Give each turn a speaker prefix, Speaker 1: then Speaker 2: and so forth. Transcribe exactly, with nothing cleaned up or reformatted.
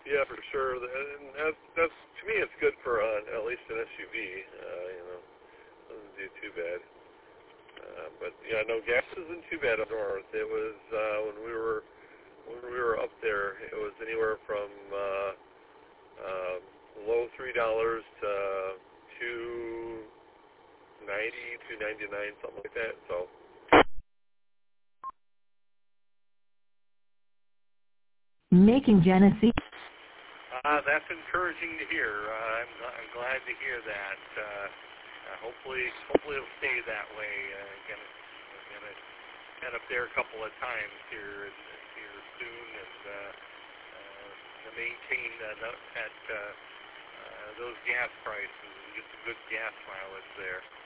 Speaker 1: Yeah, for sure. And that's, that's to me, it's good for uh, at least an S U V. Uh, you know, doesn't do too bad. Uh, but yeah, no, gas isn't too bad up north. It was uh, when we were when we were up there, it was anywhere from uh, uh, low three dollars to two ninety, two ninety nine, something like that. So.
Speaker 2: Making Genesee.
Speaker 1: Uh, that's encouraging to hear. Uh, I'm, I'm glad to hear that. Uh, uh, hopefully, hopefully it'll stay that way. Uh, gonna, gonna head up there a couple of times here here soon, and uh, uh, maintain uh, at uh, uh, those gas prices and get some good gas mileage there.